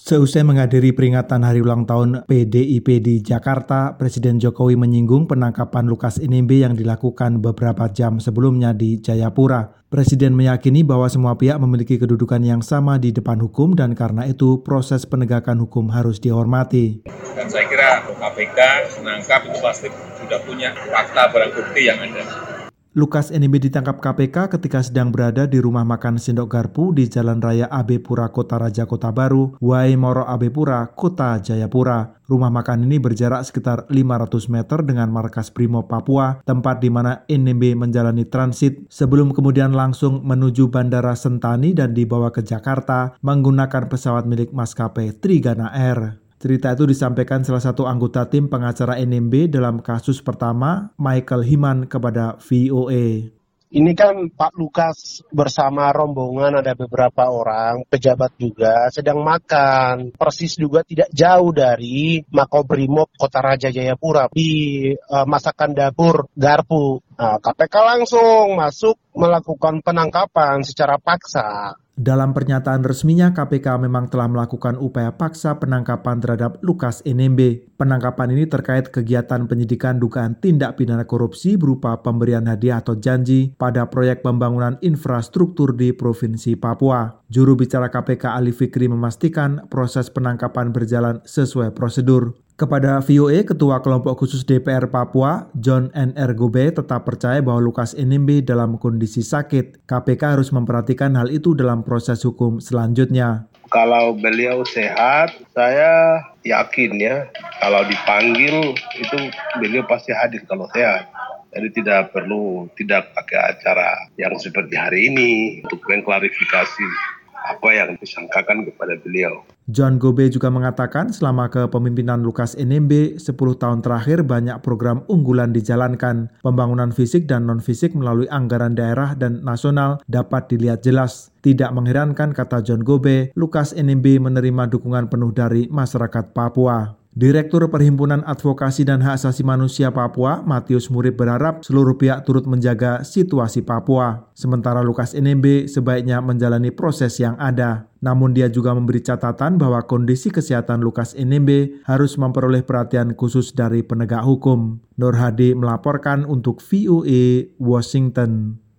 Seusai menghadiri peringatan hari ulang tahun PDIP di Jakarta, Presiden Jokowi menyinggung penangkapan Lukas NMB yang dilakukan beberapa jam sebelumnya di Jayapura. Presiden meyakini bahwa semua pihak memiliki kedudukan yang sama di depan hukum dan karena itu proses penegakan hukum harus dihormati. Dan saya kira KPK menangkap itu pasti sudah punya fakta barang bukti yang ada. Lukas NMB ditangkap KPK ketika sedang berada di rumah makan Sendok Garpu di Jalan Raya Abepura Kota Raja Kota Baru, Waimoro Abepura, Kota Jayapura. Rumah makan ini berjarak sekitar 500 meter dengan markas Brimob Papua, tempat di mana NMB menjalani transit sebelum kemudian langsung menuju Bandara Sentani dan dibawa ke Jakarta menggunakan pesawat milik maskapai Trigana Air. Cerita itu disampaikan salah satu anggota tim pengacara NMB dalam kasus pertama, Michael Himan, kepada VOA. Ini kan Pak Lukas bersama rombongan ada beberapa orang, pejabat juga, sedang makan. Persis juga tidak jauh dari Makobrimob Kota Raja Jayapura di masakan dapur Garpu. Nah, KPK langsung masuk melakukan penangkapan secara paksa. Dalam pernyataan resminya, KPK memang telah melakukan upaya paksa penangkapan terhadap Lukas NMB. Penangkapan ini terkait kegiatan penyidikan dugaan tindak pidana korupsi berupa pemberian hadiah atau janji pada proyek pembangunan infrastruktur di Provinsi Papua. Juru bicara KPK Ali Fikri memastikan proses penangkapan berjalan sesuai prosedur. Kepada VOA, Ketua Kelompok Khusus DPR Papua, John N.R. Gobe, tetap percaya bahwa Lukas NMB dalam kondisi sakit. KPK harus memperhatikan hal itu dalam proses hukum selanjutnya. Kalau beliau sehat, saya yakin ya, kalau dipanggil itu beliau pasti hadir kalau sehat. Jadi tidak pakai acara yang seperti hari ini untuk mengklarifikasi apa yang disangkakan kepada beliau. John Gobe juga mengatakan selama kepemimpinan Lukas NMB 10 tahun terakhir banyak program unggulan dijalankan. Pembangunan fisik dan non-fisik melalui anggaran daerah dan nasional dapat dilihat jelas. Tidak mengherankan, kata John Gobe, Lukas NMB menerima dukungan penuh dari masyarakat Papua. Direktur Perhimpunan Advokasi dan Hak Asasi Manusia Papua, Matius Murib, berharap seluruh pihak turut menjaga situasi Papua. Sementara Lukas NMB sebaiknya menjalani proses yang ada. Namun dia juga memberi catatan bahwa kondisi kesehatan Lukas NMB harus memperoleh perhatian khusus dari penegak hukum. Nur Hadi melaporkan untuk VOA Washington.